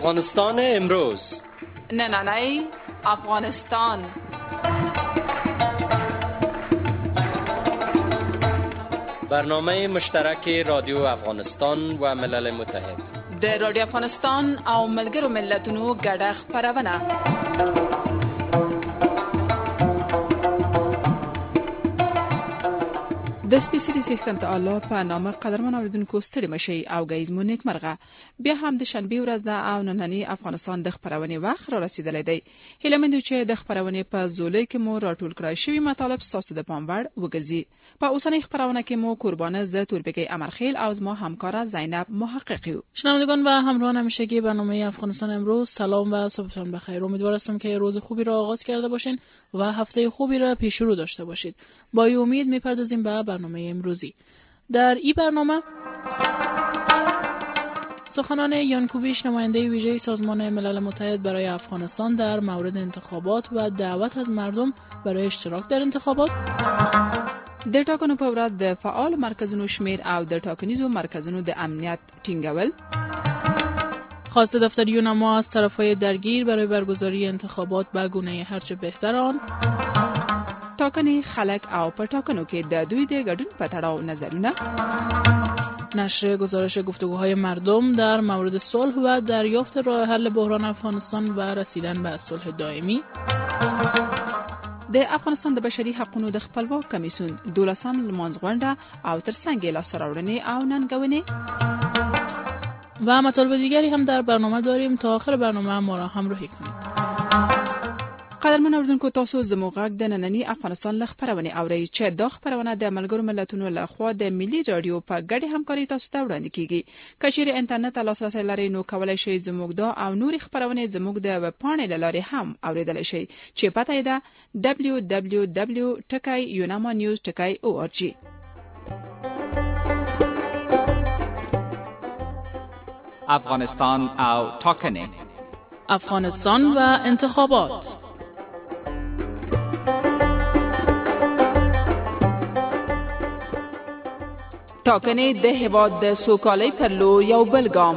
افغانستان امروز. نه افغانستان. برنامه مشترک رادیو افغانستان و ملل متحد. د رادیو افغانستان او ملګرو ملتونو ګډه خبرونه. د سپیڅلي څښتن تعالی په نامه قدرمن اوریدونکو ستړي مشي او غیز مو نیک مرغه. بیا هم د شنبه ورځ ده او نننی افغانستان د خبرونې وخت را رسیدلی دی. هیله مند چې د خبرونې په زولې کې مو راټول کړای شوی مطالب تاسو د پام وړ وګرځي. په اوسنۍ خبرونه کې مو قربانه ز توربګي امرخیل او ما همکارا زینب محقق یو. شنوندگان و همراهان همیشگی برنامه افغانستان امروز، سلام و صبحتون بخیر. امیدوار هستم که روز خوبی را آغاز کرده باشین و هفته خوبی را پیش رو داشته باشید. با این امید میپردازیم به برنامه امروزی. در این برنامه سخنان یانکوویچ، نماینده ویژه سازمان ملل متحد برای افغانستان در مورد انتخابات و دعوت از مردم برای اشتراک در انتخابات، د ټاکنو په ورځ د فعال مرکزونو شمیر او د ټاکنیزو مرکزونو د امنیت ټینګول، خواست دفتریون ما از طرفهای درگیر برای برگزاری انتخابات به گونه هرچه بهتر آن، ټاکنې خلک او په ټاکنو کې د دوی د ګډون په تړاو نظرونه، نشر گزارش گفتگوهای مردم در مورد صلح و دریافت راه حل بحران افغانستان و رسیدن به صلح دائمی، د افغانستان د بشري حقوقو د خپلواک کمیسیون 12م لمانځغونډه او ترڅنګ لاسته راوړنې او ننګونې و مطالب دیگری هم در برنامه داریم. تا آخر برنامه ما را همراهی کنید. قدرمن اوریدونکو، تاسو زموږ غږ د نننی افغانستان له خبرونې اورئ چې دا خبرونه د ملګرو ملتونو له خوا د ملي رادیو په ګډه همکاري تاسو ته وړاندې کیږي. کچېرې انټرنیټ لاسرسي لرئ نو کولای شئ زموږ دا او نوري خبرونه زموږ د ویب پاڼې لارې هم اوریدلای شئ چې پته یې ده www.unamanews.org. افغانستان او ټاکنې، افغانستان و انتخابات. ټاکنې د هیواد د سوکالۍ پر لور یو بل ګام.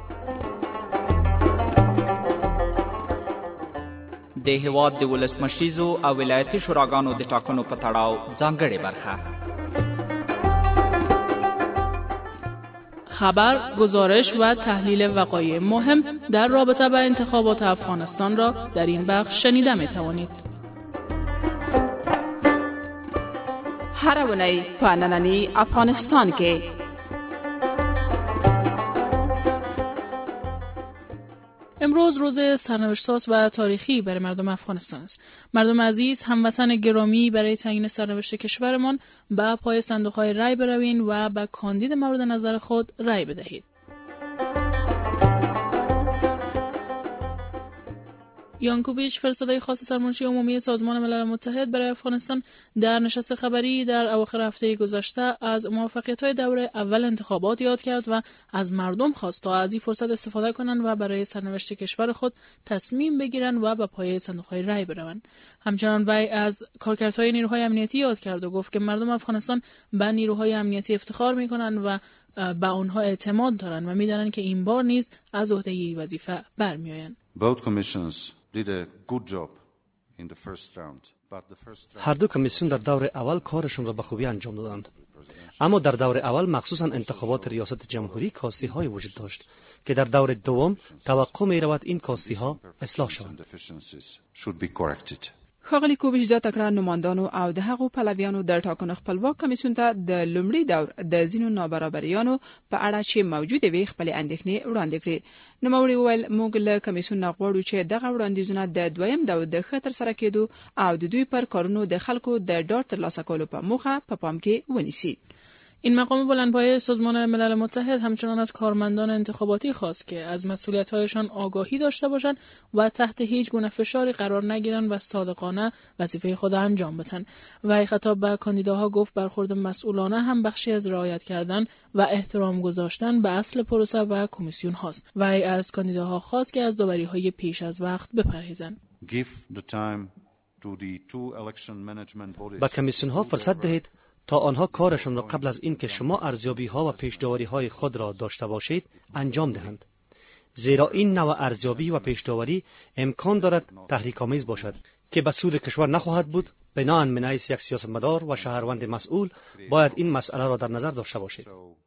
د هیواد د ولسمشریزو او ولایتي شوراګانو د ټاکنو په تړاو ځانګړې برخه. خبر، گزارش و تحلیل وقایع مهم در رابطه با انتخابات افغانستان را در این بخش شنیده می توانید. هر اونۍ په نننی افغانستان کې امروز روز سرنوشت‌ساز و تاریخی برای مردم افغانستان است. مردم عزیز، هموطن گرامی، برای تعیین سرنوشت کشورمان به پای صندوق‌های رای بروید و به کاندید مورد نظر خود رای بدهید. یانکوویچ، فرستاده خاص سرمنشی عمومی سازمان ملل متحد برای افغانستان، در نشست خبری در اواخر هفته گذشته از موفقیت‌های دوره اول انتخابات یاد کرد و از مردم خواست تا از این فرصت استفاده کنند و برای سرنوشت کشور خود تصمیم بگیرند و به پای صندوق‌های رای بروند. همچنان وی از کارکردهای نیروهای امنیتی یاد کرد و گفت که مردم افغانستان به نیروهای امنیتی افتخار می‌کنند و به آنها اعتماد دارند و می‌دانند که این بار نیز از عهده این وظیفه برمی‌آیند. هر دو کمیسیون در دور اول کارشون را به خوبی انجام دادند، اما در دور اول مخصوصا انتخابات ریاست جمهوری کاستی‌های وجود داشت که در دور دوم توقع می‌رود این کاستی‌ها اصلاح شوند. ښاغلي کوویچ دا تکړه نمایندانو او د هغو پلویانو د ټاکنو خپلواک کمیسیون ته د لومړي دور د ځینو نابرابریانو په اړه چې موجوده وي خپل اندېښنې وړاندې کړې. نوموړي وویل، موږ له کمیسیون نه غواړو چې دغه وړاندیزونه د دویم دور د ښه ترسره کېدو او د دوی پر کارونو د خلکو د ډاډ ترلاسه کولو په موخه په پام کې ونیسي. این مقام بلندپایه سازمان ملل متحد همچنان از کارمندان انتخاباتی خواست که از مسئولیت‌هایشان آگاهی داشته باشند و تحت هیچ گونه فشاری قرار نگیرند و صادقانه وظیفه خود انجام بدهند. و خطاب به کاندیداها گفت برخورد مسئولانه هم بخشی از رعایت کردن و احترام گذاشتن به اصل پروسه و کمیسیون هاست. و از کاندیداها خواست که از داوری‌های پیش از وقت بپرهیزند. به کمیسیون ها فرصت دهید تا آنها کارشان را قبل از این که شما ارزیابی ها و پیش‌داوری های خود را داشته باشید انجام دهند. زیرا این نوع ارزیابی و پیش‌داوری امکان دارد تحریک‌آمیز باشد که به سود کشور نخواهد بود. بناهن من حیث یک سیاستمدار و شهروند مسئول باید این مسئله را در نظر داشته باشید.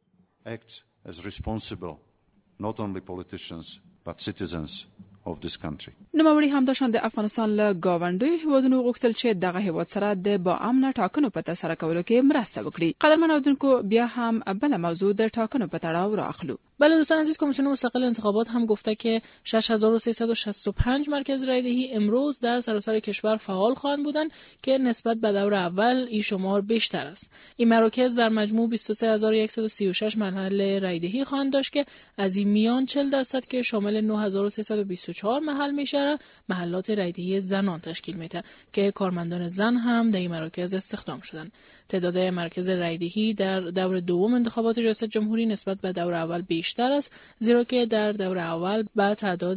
نوموړي همداشان د افغانستان له گاونډیو هیوادونو غوښتل چې دغه هیواد سره د با امنه ټاکنو په ترسره کولو کې مرسته وکړي. قدرمن اورېدونکو، بیا هم بل موضوع د ټاکنو په تړاو راخلو. بله دوستان عزیز، کمیسیون مستقل انتخابات هم گفته که 6365 مرکز رایدهی امروز در سراسر کشور فعال خواهند بودند که نسبت به دور اول این شمار بیشتر است. این مراکز در مجموع 23136 محل رایدهی خواهند داشت که از این میان 40% که شامل 9324 محل میشه محلات رایدهی زنان تشکیل میده که کارمندان زن هم در این مراکز استخدام شدند. تعداد مراکز رایدهی در دور دوم انتخابات ریاست جمهوری نسبت به دور اول بیشتر است، زیرا که در دور اول با تعداد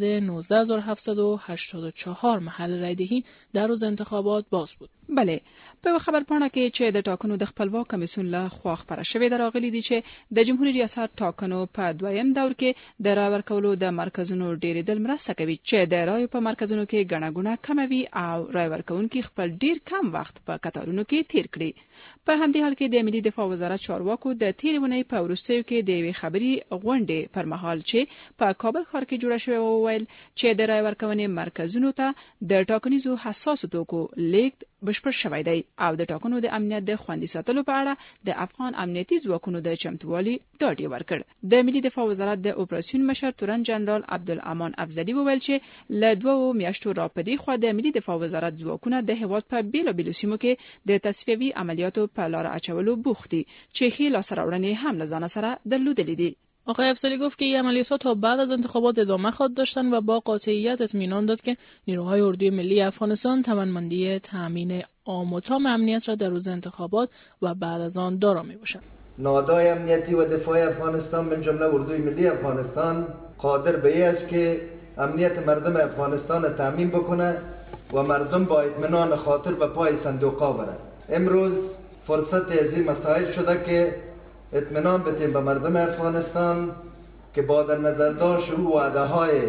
19784 محل رایدهی در روز انتخابات باز بود. بله، په خبرپاڼه کې چې د ټاکنو د خپلواک کمیسیون له خوا خبره شوې ده راغلي دي چې د جمهوریت ریاست ټاکنو په دویم دور کې د رای ورکولو د مرکزونو ډیرېدل مرسته کوي چې د رای په مرکزونو کې ګڼه ګوڼه کموي او رای ورکوونکي خپل ډیر کم وخت په کتارونو کې تیر کړي. په همدې حال کې د ملي دفاع وزارت چارواکو د تیرې اونۍ په وروستیو کې د یوې خبري غونډې پر مهال چې په کابل ښار کې جوړه شوې وویل چې د رای ورکونې مرکزونو ته د ټاکنیزو حساسو توکو لیږد بشپړ شوی دی او د ټاکنو د امنیت د خوندي ساتلو په اړه د افغان امنیتي ځواکونو د چمتووالي ډاډ ورکړ. د ملي دفاع وزارت د اپراسیون مشر تورن جنرال عبدالامان افضلي وویل چې له 2 میاشتو راپدې خو د ملي دفاع وزارت ځواکونه د هیواد په بیلابیلو سیمو کې د تصفیوي عملیاتو په لار اچولو بوخت دي چې ښې لاسته راوړنې هم له ځان سره درلودلې دي. آقای افضلی گفت که این عملیات تا بعد از انتخابات ادامه خواهد داشتن و با قاطعیت اطمینان داد که نیروهای اردوی ملی افغانستان توانمندی تامین عام و تام امنیت را در روز انتخابات و بعد از آن دارا میباشند. نهادهای امنیتی و دفاعی افغانستان من جمله اردوی ملی افغانستان قادر به این است که امنیت مردم افغانستان را تامین بکنه و مردم با اطمینان خاطر به پای صندوق‌ها برند. امروز فرصت از این مسائل شده که اطمینان بدیم به مردم افغانستان که با در نظر داشت او وعده های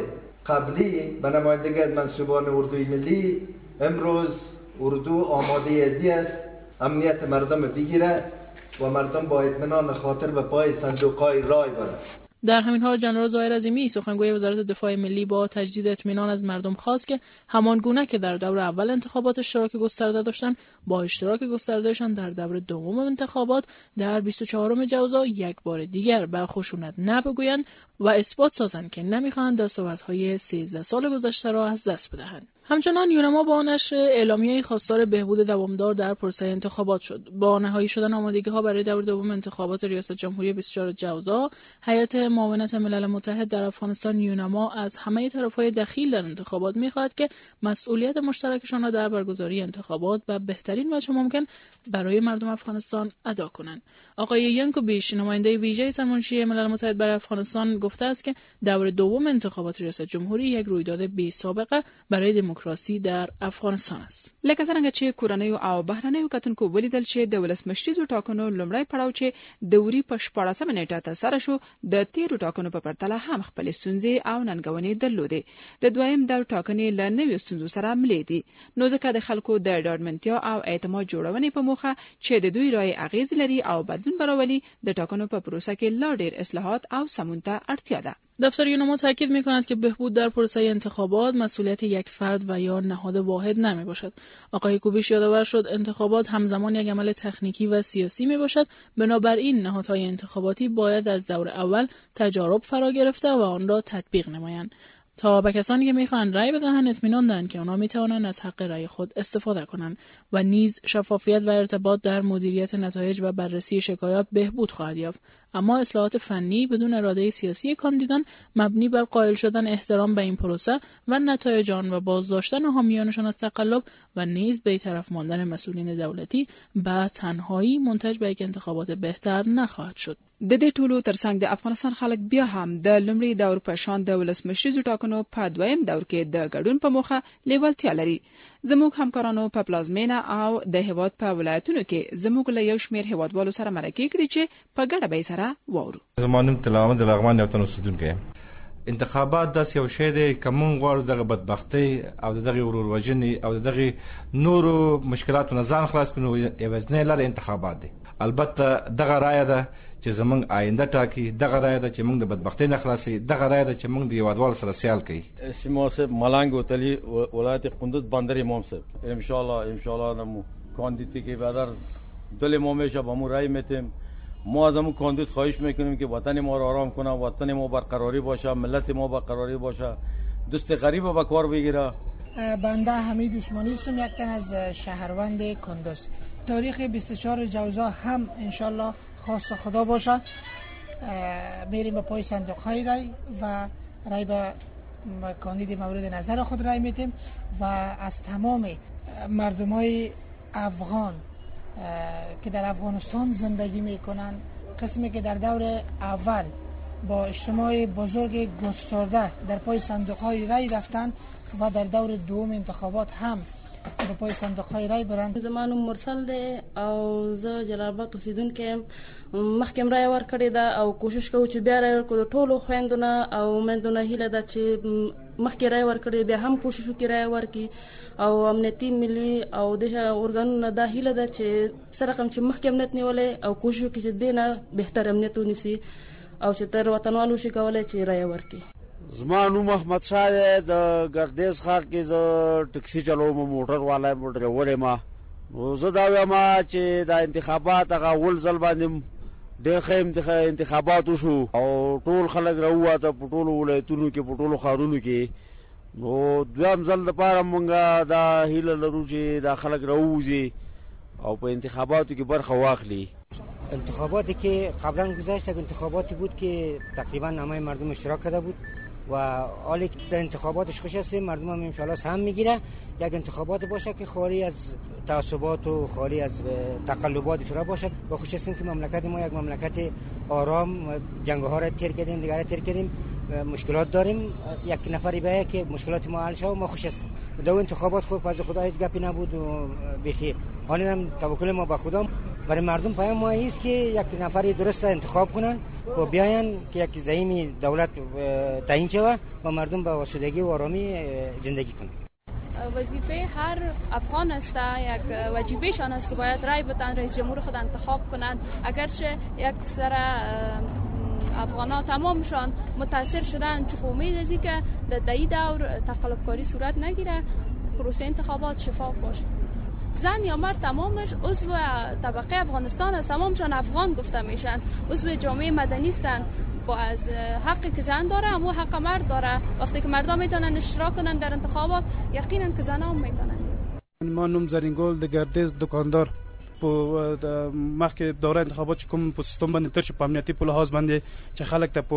قبلی به نمایندگی منصوبان اردوی ملی امروز اردو آماده ازی است امنیت مردم بگیره و مردم با اطمینان خاطر به پای صندوق‌های رای برند. در همین حال جنرال ظاهر عظیمی سخنگوی وزارت دفاع ملی با تجدید اطمینان از مردم خواست که همان گونه که در دور اول انتخابات اشتراک گسترده داشتند با اشتراک گستردهشان در دور دوم انتخابات در 24 جوزا یک بار دیگر بر خشونت نبگویند و اثبات سازند که نمیخواهند دستاوردهای 13 سال گذشته را از دست بدهند. همچنان یونما با نشر اعلامیه خواستار بهبود دوامدار در پروسه انتخابات شد. با نهایی شدن آمادگی‌ها برای دور دوم انتخابات ریاست جمهوری 24 جوزا، هیئت معاونت ملل متحد در افغانستان یونما از همه طرف‌های دخیل در انتخابات می‌خواهد که مسئولیت مشترکشان را در برگزاری انتخابات و بهترین وجه ممکن برای مردم افغانستان ادا کنند. آقای ینکوبیش، نماینده ویژه سرمنشی ملل متحد برای افغانستان، گفته است که دور دوم انتخابات ریاست جمهوری یک رویداد بی‌سابقه برای دموکراسی در افغانستان است. لکه څنګه چې کورنیو او بهرنیو کتونکو ولیدل چې د ولسمشریزو ټاکنو لومړی پړاو چې د وری په 14 نیټه ترسره شو د تیرو ټاکنو په پرتله هم خپل ستونزې او ننګونې درلودې. د دویم دور ټاکنې له نویو ستونزو سره ملې دي، نو ځکه د خلکو د ډاډمنتیا او اعتماد جوړونې په موخه چې د دوی رای اغیز لري او بدلون براولي د ټاکنو په پروسه کې لا ډیر اصلاحات او سمون ته اړتیا ده. دفتر یونما تاکید می‌کند که بهبود در پروسه انتخابات مسئولیت یک فرد و یا نهاد واحد نمی‌باشد. آقای کوبیش یادآور شد انتخابات همزمان یک عمل تکنیکی و سیاسی می‌باشد، بنابراین نهادهای انتخاباتی باید از دور اول تجارب فرا گرفته و آن را تطبیق نمایند تا به کسانی که می‌خواهند رأی بدهند اطمینان دهند که آنها می‌توانند از حق رأی خود استفاده کنند و نیز شفافیت و ارتباط در مدیریت نتایج و بررسی شکایات بهبود خواهد یافت. اما اصلاحات فنی بدون اراده سیاسی کاندیدان مبنی بر قائل شدن احترام به این پروسه و نتایج آن و بازداشتن حامیانشان از تقلب و نیز بی‌طرف ماندن مسئولین دولتی به تنهایی منتج به یک انتخابات بهتر نخواهد شد. د دې ټولو ترڅنګ د افغانستان خلک بیا هم د لومړي دور په شان د ولسمشریزو ټاکنو په دویم دور کې د ګډون په موخه لیوالتیا لري. زموږ همکارانو په پلازمینه او د هیواد په ولایتونو کې زموږ له یو شمېر هیوادوالو سره مرکه کړې چې په ګډه به سره وورو. زمانم تلامه د لغمان یو تن اوسیدونکو انتخابات داس یو شی دی کوم غوړ دغه بدبختی او دغه وروروجنې او دغه نورو مشکلاتو نه ځان خلاص کړو یوازنی لاره انتخابات دي. البته دغه رایه ده چې زمونږ آینده ټاکي، دغه رایه ده چې موږ د بدبختی نه خلاصي، دغه رایه ده چې موږ د هیوادوالو سره سیال کوي. اسمه صاحب ملنگ وتلی ولایت قندوز بندر امام صاحب ان شاء الله نمو کاندیدی که بعد دل ما میشه با ما رای میتیم. ما از همون کاندید خواهش میکنیم که وطن ما رو آرام کنه، وطن ما برقراری باشه، ملت ما برقراری باشه، دوست غریب رو به کار بگیره. بنده حمید عثمانی هستم، یک تن از شهروند کندوز. تاریخ 24 جوزا هم انشالله خواست خدا باشه میریم به پای صندوق های رای و رای به کاندید مورد نظر خود رای میتیم و از تمام مردم های افغان که در افغانستان زندگی میکنن، قسمی که در دور اول با اجتماع بزرگ گسترده در پای صندوق های رای رفتن و در دور دوم انتخابات هم په پای صندوق های رای برند. زمانو مرسل ده او زه جلال آباد اوسیدونکو مخکم رای ورکړی ده او کوشش کوم چې بیا رای ورکړو. ټولو خويندونه او مندونه هیله ده چې مخکې رای ورکړي بیا هم کوشش وکړي رای ورکړي او امنیتي ملي او د اورګانونو د هیله ده چې سره کوم چې مخکې امنیت نیولې او کوشش وکړي چې دینه بهتر امنیت ونیسي او چې تر وطنوالو شي کولای چې رای ورکړي. زمانو محمد شاه د ګردیز ښار کې ز ټکسي چلوم، موټر والا ډرایور ما. زه دا وایم چې د انتخابات هغه ول ځل باندې ډېر ښه انتخابات وشو او ټول خلک راووته په ټولو ولایتونو کې، په ټولو ښارونو کې. نو دویم ځل دپاره مونږ دا هیله لرو چې دا خلک راووځي او په انتخاباتو کې برخه واخلي. انتخاباتی که قبلا گذشت انتخاباتی بود که تقریبا همه مردم اشتراک کرده بود و حالی که در انتخاباتش خوش هستیم، مردم هم انشاءالله سهم میگیره. یک انتخابات باشه که خالی از تعصبات و خالی از تقلبات فرا باشه و خوش هستیم که مملکت ما یک مملکت آرام، جنگ ها را تیر کردیم، دیگه را تیر کردیم، مشکلات داریم، یک نفری به که مشکلات ما حل شه و ما خوش هستیم. دو انتخابات خوب از خدا هیچ گپی نبود و بخیر. حالی هم توکل ما به خدا. برای مردم پیام ما است که یک نفری درست انتخاب کنن و بیاین که یک زعیم دولت تعیین شود و مردم با آسودگی و آرامی زندگی کنند. وظیفه هر افغان است، یک واجبشان است که باید رای بدن، رئیس جمهور خود انتخاب کنند. اگرچه یک سر افغان‌ها تمامشان متاثر شدن، چون امید است که در این دور تقلب‌کاری صورت نگیره، پروسه انتخابات شفاف باشه. زن یا مرد تمامش عضو طبقه افغانستان است، تمامشان افغان گفته میشن، عضو جامعه مدنی هستند. با از حقی که زن داره همون حق مرد داره. وقتی که مردم میتونن اشتراک کنن در انتخابات، یقینا که زنان هم میتونن. ما نوم زرینګل د ګردیز دکاندار په مخکې دوره انتخابات کوم په سیستم باندې تر په امنیتي په لحاظ باندې چې خلک ته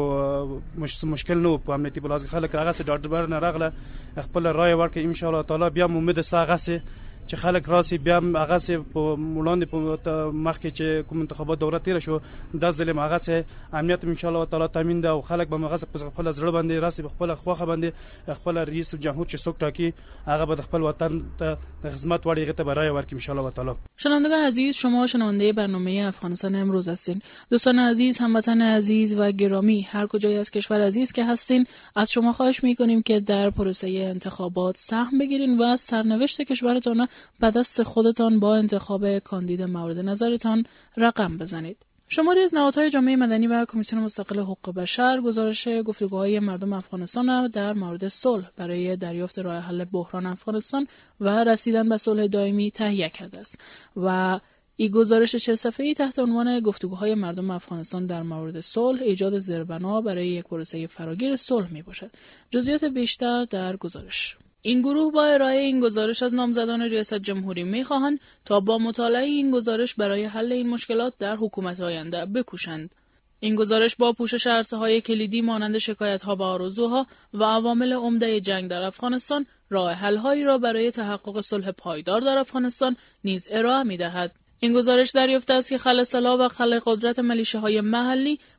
په مشکل نو په امنیتي په لحاظ خلک هغه څه ډاډبر نه راغله خپل رائے ورکړي. ان شاء الله تعالی بیا امید ساغه سي چې خلک راسي بیا هغه سه په مولان په مخکې چې کوم انتخابات دوره تیر شو د ظلم هغه سه امنیت ان شاء الله تعالی تامین ده او خلک به هغه په خپل زړه باندې راسي په خپل خواخه باندې خپل رئیس جمهور چې څوک ټاکي هغه به خپل وطن ته خدمت وړي هغه ته برای ورکړي ان شاء الله تعالی. شنوندگان عزیز، شما شنونده برنامه افغانستان امروز هستین. دوستان عزیز، هموطن عزیز و گرامی، هر کجای از کشور عزیز که هستین، از شما خواهش می‌کنیم که در پروسه انتخابات سهم بگیرین و سرنوشت کشورتان به دست خودتان با انتخاب کاندید مورد نظرتان رقم بزنید. شماری از نهادهای جامعه مدنی و کمیسیون مستقل حقوق بشر گزارش گفتگوهای مردم افغانستان در مورد صلح برای دریافت راه حل بحران افغانستان و رسیدن به صلح دائمی تهیه کرده است و این گزارش 40 صفحه‌ای تحت عنوان گفتگوهای مردم افغانستان در مورد صلح، ایجاد زیربنا برای یک پروسه فراگیر صلح میباشد. جزئیات بیشتر در گزارش. این گروه با ارائه این گزارش از نامزدان ریاست جمهوری می‌خواهند تا با مطالعه این گزارش برای حل این مشکلات در حکومت آینده بکوشند. این گزارش با پوشش عرصه‌های کلیدی مانند شکایت‌ها و آرزوها و عوامل عمده جنگ در افغانستان، راه حل‌هایی را برای تحقق صلح پایدار در افغانستان نیز ارائه می‌دهد. این گزارش دریافته است که خلع سلاح و خلع قدرت ملیشه‌های محلی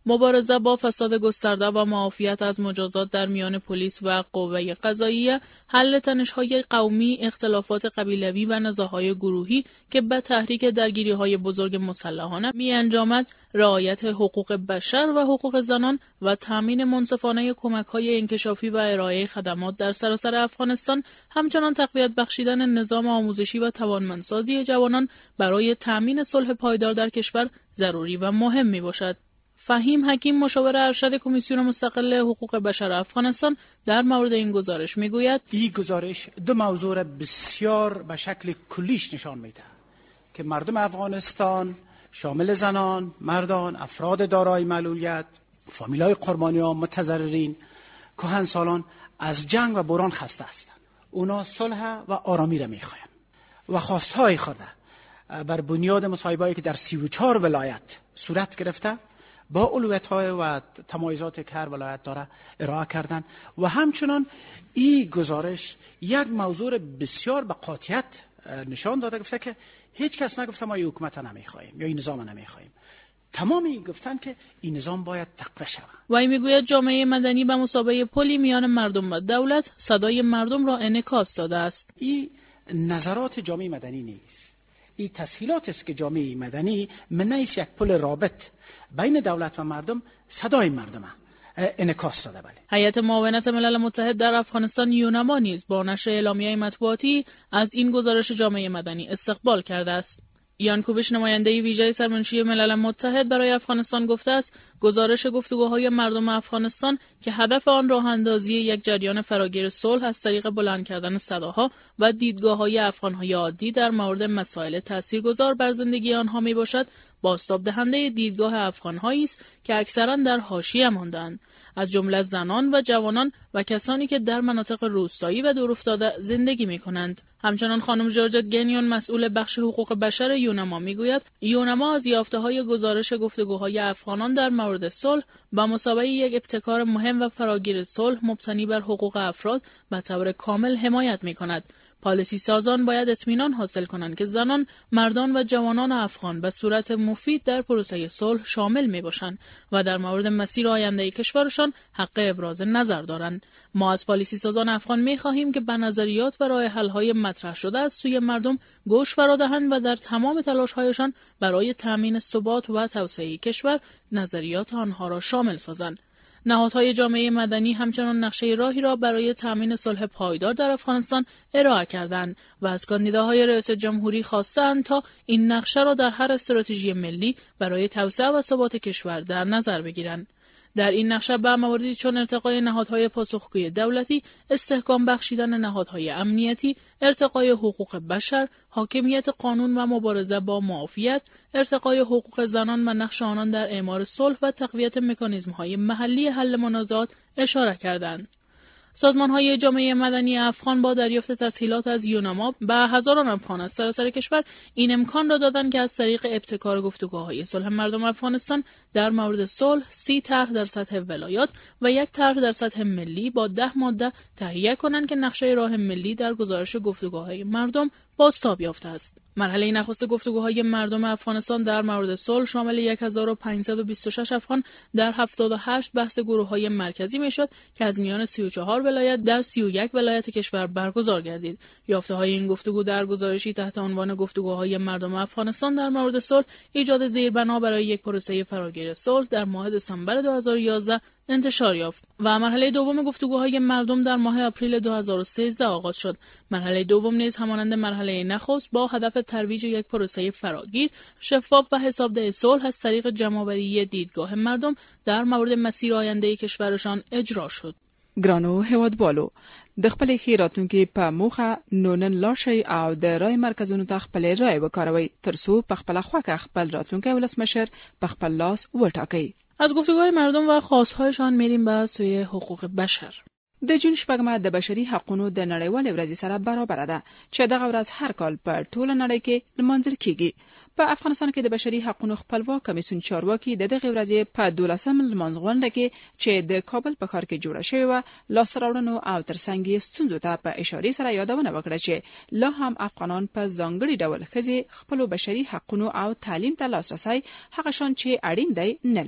مبارزه با فساد گسترده و معافیت از مجازات در میان پلیس و قوه قضاییه، حل تنش‌های قومی، اختلافات قبیلوی و نزاع‌های گروهی که به تحریک درگیری‌های بزرگ مسلحانه می‌انجامد، رعایت حقوق بشر و حقوق زنان و تامین منصفانه کمک‌های انکشافی و ارائه خدمات در سراسر افغانستان، همچنان تقویت بخشیدن نظام آموزشی و توانمندسازی جوانان برای تامین صلح پایدار در کشور ضروری و مهم میباشد. فهیم حکیم، مشاور ارشد کمیسیون مستقل حقوق بشر افغانستان، در مورد این گزارش میگوید: این گزارش دو موضوع را بسیار به شکل کلیش نشان میده که مردم افغانستان شامل زنان، مردان، افراد دارای معلولیت، فامیلای قربانیان، متضررین، کهنسالان از جنگ و بحران خسته هستند. اونا صلح و آرامی را میخواهند و خواستهای خود بر بنیاد مصاحبه‌ای که در 34 ولایت صورت گرفته با اولویت‌های و تمایزات که هر ولایت داره ارائه کردن و همچنان این گزارش یک موضوع بسیار به قاطعیت نشان داده، گفته که هیچ کس نگفته ما این حکومت نمیخوایم یا این نظام نمیخوایم. تمامی گفتن که این نظام باید تقویت شود. و این میگوید جامعه مدنی به مثابه پلی میان مردم و دولت صدای مردم را انعکاس داده است. این نظرات جامعه مدنی نیست، این تسهیلات است که جامعه مدنی منیس یک پل رابط بین دولت و مردم صدای مردم انعکاس داده. بله. هیئت معاونت ملل متحد در افغانستان یونما نیز با نشر اعلامیه مطبوعاتی از این گزارش جامعه مدنی استقبال کرده است. یان کوبیش، نماینده ویژه سرمنشی ملل متحد برای افغانستان، گفته است گزارش گفتگوهای مردم افغانستان که هدف آن راه اندازی یک جریان فراگیر صلح از طریق بلند کردن صداها و دیدگاه‌های افغان‌های عادی در مورد مسائل تاثیرگذار بر زندگی آنها میباشد، بازتاب دهنده دیدگاه افغان‌هایی است که اکثراً در حاشیه مانده‌اند، از جمله زنان و جوانان و کسانی که در مناطق روستایی و دورافتاده زندگی می‌کنند. همچنان خانم جورجت گنیون، مسئول بخش حقوق بشر یونما، میگوید یونما از یافته‌های گزارش گفتگوهای افغانان در مورد صلح با مثابه یک ابتکار مهم و فراگیر صلح مبتنی بر حقوق افراد به طور کامل حمایت می‌کند. پالیسی سازان باید اطمینان حاصل کنند که زنان، مردان و جوانان افغان به صورت مفید در پروسه صلح شامل می‌باشند و در مورد مسیر آینده کشورشان حق ابراز نظر دارند. ما از پالیسی سازان افغان می‌خواهیم که به نظریات و راه حل‌های مطرح شده از سوی مردم گوش فرا دهند و در تمام تلاش‌هایشان برای تامین ثبات و توسعه کشور نظریات آنها را شامل سازند. نهادهای جامعه مدنی همچنان نقشه راهی را برای تامین صلح پایدار در افغانستان ارائه کردند و از کاندیداهای ریاست جمهوری خواستند تا این نقشه را در هر استراتژی ملی برای توسعه و ثبات کشور در نظر بگیرند. در این نقشه به مواردی چون ارتقای نهادهای پاسخگوی دولتی، استحکام بخشیدن نهادهای امنیتی، ارتقای حقوق بشر، حاکمیت قانون و مبارزه با معافیت، ارتقای حقوق زنان و نقش آنان در اعمار صلح و تقویت مکانیزم‌های محلی حل منازعات اشاره کردند. سازمان‌های جامعه مدنی افغان با دریافت تسهیلات از یونما به هزاران افغان از سراسر کشور این امکان را دادند که از طریق ابتکار گفتگوهای صلح مردم افغانستان در مورد صلح 30 طرح در سطح ولایات و 1 طرح در سطح ملی با 10 ماده تهیه کنند که نقشه راه ملی در گزارش گفتگوهای مردم بازتاب یافته است. مرحله نخست گفتگوهای مردم افغانستان در مورد صلح شامل 1526 افغان در 78 بحث گروه‌های مرکزی میشد که از میان 34 ولایت در 31 ولایت کشور برگزار گردید. یافته‌های این گفتگو در گزارشی تحت عنوان گفتگوهای مردم افغانستان در مورد صلح، ایجاد زیربنا برای یک پروسه فراگیر صلح در ماه دسامبر 2011 انتشار یافت و مرحله دوم گفتگوهای مردم در ماه آپریل 2013 آغاز شد. مرحله دوم نیز همانند مرحله نخست با هدف ترویج یک پروسه فراگیر، شفاف و حسابده صلح از طریق جمع‌آوری دیدگاه مردم در مورد مسیر آینده کشورشان اجرا شد. ګرانو هیوادوالو، د خپل خیراتونکو په موخه نونن لاشي او د رای مرکزونو ته خپل رای وکاروي ترڅو په خپل خوښه خپل راتلونکي ولسمشر په خپل لاس وټاکي. از گفتگوهای مردم و خواستهایشان میریم به سوی حقوق بشر. د جون شپږمه د بشري حقوقو د نړیوالې ورځې سره برابر ده چې دغه ورځ هر کال په ټوله نړۍ کې لمانځل کیږي. په افغانستان کې د بشري حقوقو خپلواک کمیسیون چارواکي د دغه ورځې په 12 لمانځغونډه کې چې د کابل په ښار کې جوړه شوې و، لاسته راوړنو او ترڅنګ یې ستونزو ته په اشاره سره یادونه وکړه چې لا هم افغانان په ځانګړي ډول ښځې خپل بشري حقوقو او تعلیم ته لاسرسي هغه شان چې اړین دی نه لري.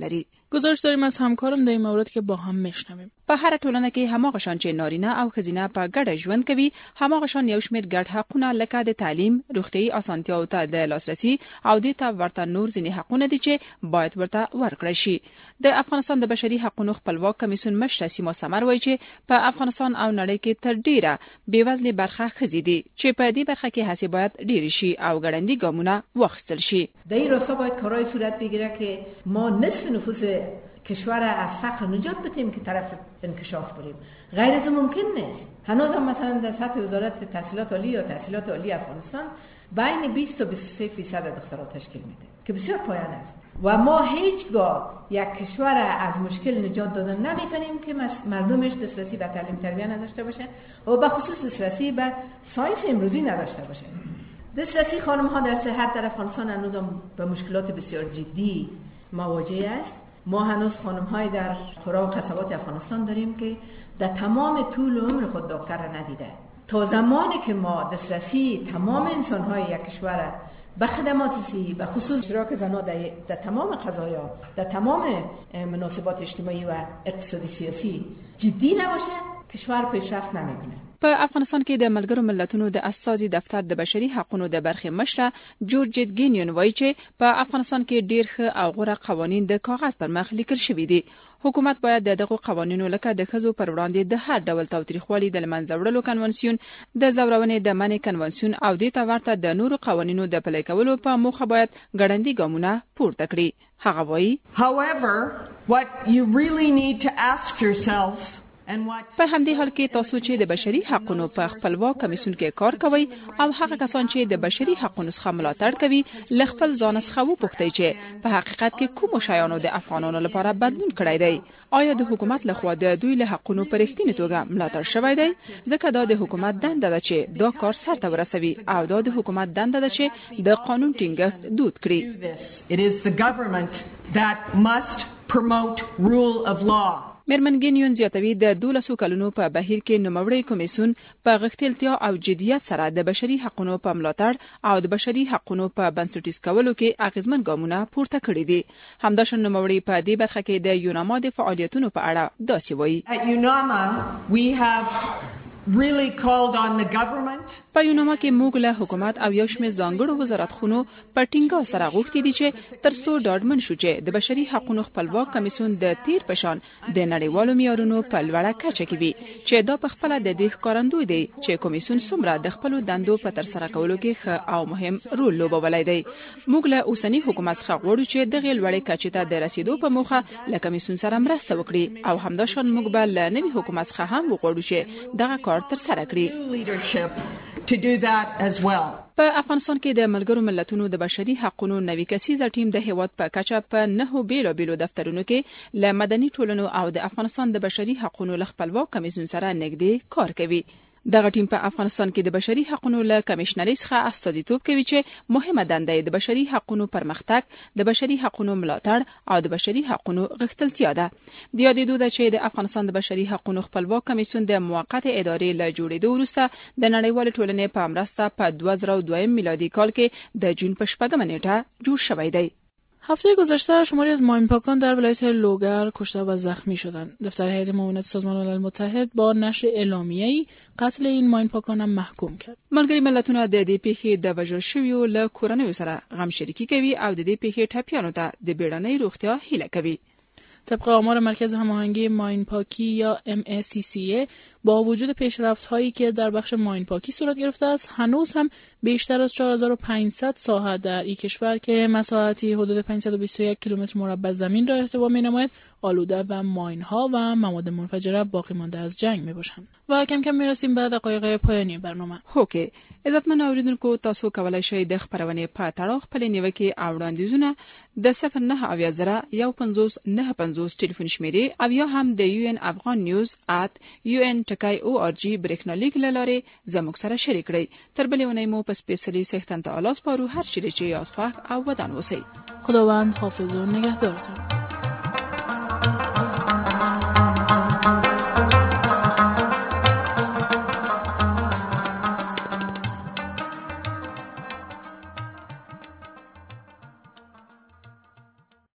گزارش داریم از همکارم در این مورد که با هم میشنویم. په هر ټولنه کې هماغشان چې نارینه او ښځینه په ګډه ژوند کوي هماغشان یو شمېر ګډ حقونه لکه د تعلیم، روغتیايي اسانتیاو ته د لاسرسي او د ته ورته نور ځینې حقونه دي چې باید ورته ورکړل شي. د افغانستان د بشري حقوقو خپلواک کمیسیون مشر سیما سمر وایي چې په افغانستان او نړۍ کې تر ډیره بیوزلې برخه ښځې دي چې په دې برخه کې هڅې باید ډېرې شي او ګړندي ګامونه واخیستل شي. در این راستا باید کارهای صورت بگیره که ما نصف نفوس کشور از فقر نجات بدیم که طرف انکشاف بریم. غیر از ممکن نیست. هنوز هم مثلا در سطح وزارت تحصیلات عالی یا تحصیلات عالی افغانستان بین 20 تا 23% دخترها تشکیل میده که بسیار پایان است و ما هیچگاه یک کشور از مشکل نجات دادن نمیتونیم که مردمش دسترسی به تعلیم تربیت نداشته باشه و به خصوص دسترسی به ساینس امروزی نداشته باشه. دسترسی خانم ها در صحت در افغانستان هنوز هم به مشکلات بسیار جدی مواجه است. ما هنوز خانم های در قرى و قصبات افغانستان داریم که در تمام طول عمر خود دکتر را ندیده. تا زمانی که ما دسترسی تمام انسان های یک کشور به خدمات صحی به خصوص اشتراک زنان در تمام قضایا در تمام مناسبات اجتماعی و اقتصادی سیاسی جدی نباشه کشور پیشرفت نمیکنه. په افغانستان کې د ملګرو ملتونو د اساسي دفتر د بشري حقوقو د برخې مشره جورج ګینیون وایي چې په افغانستان کې ډېر ښه او غوره قوانین د کاغذ پر مخ لیکل شوي دي. حکومت باید دغه قوانینو لکه د ښځو پر وړاندې د هر ډول تاوتریخوالي د منځه وړلو کنونسیون، د زورونې د منع کنونسیون او د ورته د نورو قوانینو د پلي کولو په موخه باید ګړندي ګامونه پورته کړي. هغه وایي However, what you really need to ask yourselves په همدې حال کې تاسو چې د بشري حقوقو په خپلواک کمیسیون کې کار کوي او هغه کسان چې د بشري حقوقو څخه ملاتړ کوي ل خپل ځان څخه وپوښتئ چې په حقیقت کې کوم شایانو د افغانانو لپاره بدلون کړی دی. آیا د حکومت لخوا د دوی له حقوقو په رښتینې توګه ملاتړ شوی دی؟ ځکه دا د حکومت دنده ده چې دا کار سرته ورسوي او دا د حکومت دنده ده چې د قانون ټینګښت دود کړي. It is the government that must promote rule of law. میرمن ګینیون زیاتوي د 12 کلونو په بهیر کې نوموړی کمیسیون په غښتلتیا او جدیت سره د بشري حقوقو په ملاتړ او د بشري حقوقو په بنسټیز کولو کې اغیزمن ګامونه پورته کړي دي. همداشان نوموړی په دې برخه کې د یوناما د فعالیتونو په اړه داسې وایي. At UNAMA we have really called on the government. په یوناما کې موږ له حکومت او یو شمېر ځانګړو وزارتخونو په ټینګه سره غوښتي دي چې ترڅو ډاډمن شو چې د بشري حقوقو خپلواک کمیسیون د تیر پشان د نړیوالو معیارونو په لوړه کچه کې وي چې دا په خپل د دې ښکارندوی دی چې کمیسیون څومره د خپل دندو په تر سره کولو کې ښه او مهم رول لوبولی دی. موږ له اوسنی حکومت څخه غواړو چې دغه لوړې کچې ته د رسیدو په موخه له کمیسیون سره مرسته وکړي او همداشان موږ به له نوي حکومت څخه هم وغواړو چې دغه کار تر سره کړي. To do that as well. په افغانستان کې د ملګرو ملتونو د بشري حقوقو نوي کسیزه ټیم د هیواد په کچه په 9 بیلابیلو دفترونو کې له مدني ټولنو او د افغانستان د بشري حقوقو خپلواک کمیسیون سره نږدې کار کوي. دغه ټیم په افغانستان کې د بشري حقوقو له کمشنري څخه استازیتوب کوي چې مهمه دنده د بشري حقوقو پرمختګ، د بشري حقوقو ملاتړ او د بشري حقوقو غښتلتیا ده. د یادېدو ده چې د افغانستان د بشري حقوقو خپلواک کمیسیون د موقت ادارې له جوړېدو وروسته د نړیوال ټولنې په مرسته په 2002 میلادي کال کې د جون په 4 نیټه جوړ شوی دی. هفته گذشته شماری از ماینپاکان در ولایت لوگر کشته و زخمی شدند. دفتر هیئت معاونت سازمان ملل متحد با نشر اعلامیه‌ای قتل این ماینپاکان هم محکوم کرد. ملګری ملتونه د دې پیښې د وژل شویو له کورنیو سره غم شریکي کوي او د دې پیښې ټپیانو ته د بیړنۍ روغتیا هیله کوي. طبق آمار مرکز هماهنگی ماینپاکی یا MACCA با وجود پیشرفت‌هایی که در بخش ماینپاکی صورت گرفته است، هنوز هم بیشتر از 4500 ساحه در این کشور که مساحتی حدود 521 کیلومتر مربع زمین را احتوا می‌نماید، آلوده و ماین‌ها و مواد منفجره باقی مانده از جنگ می‌باشند. و کم کم می‌رسیم به دقایق پایانی برنامه. هوکي عزتمن اوریدونکو، تاسو کولای شئ د خبرونې په تړاو خپل نیوکې او وړاندیزونه د 09:015 ټلیفون شمیرې او یا هم د UN افغان نیوز @un.org برېښنالیک لاره زموږ سره شریک کړئ. تر بلې ونې مو په سپیشلی سختن ته الاس پارو هر چیرې چې یاد خوښ او ودان وسی. خداوند حافظ و نگهدارتان.